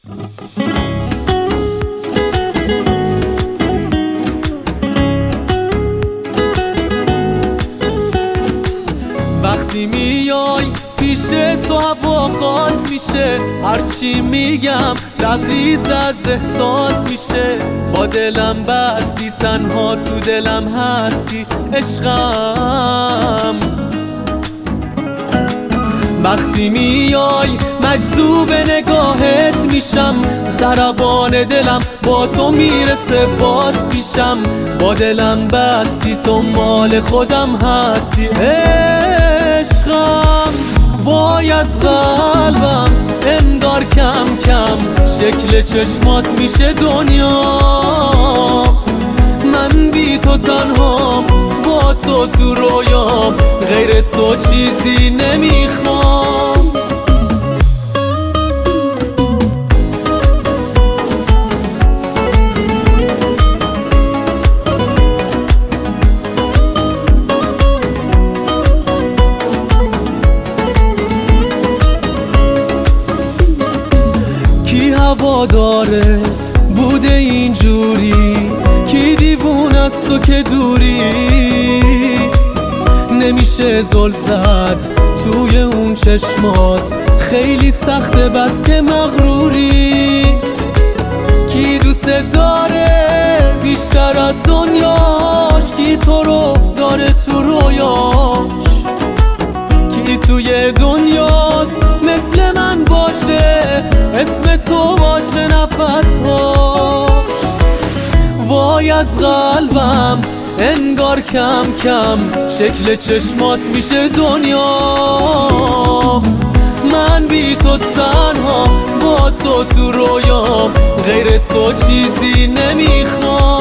وقتی میای پیش تو هوا خاص میشه، هرچی میگم لبریز از احساس میشه. با دلم بستی، تنها تو دلم هستی عشقم. وقتی میای مجذوب نگاهت میشم، ضربان دلم با تو میرسه باز میشم. با دلم بستی، تو مال خودم هستی عشقم. وای از قلبم انگار کم کم شکل چشمات میشه دنیا. من بی تو تنهام، با تو تو رویام، غیر تو چیزی نمیخوام. کی هوادارت بوده اینجوری؟ کی دیوونه است تو که دوری؟ نمیشه زل زد توی اون چشمات، خیلی سخته بس که مغروری. کی دوست داره بیشتر از دنیاش؟ کی تو رو داره تو رویاش؟ کی توی دنیاست مثل من باشه، اسم تو باشه نفسهاش؟ وای از قلبم انگار کم کم شکل چشمات میشه دنیا. من بی تو تنها، با تو تو رویام، غیر تو چیزی نمیخوام.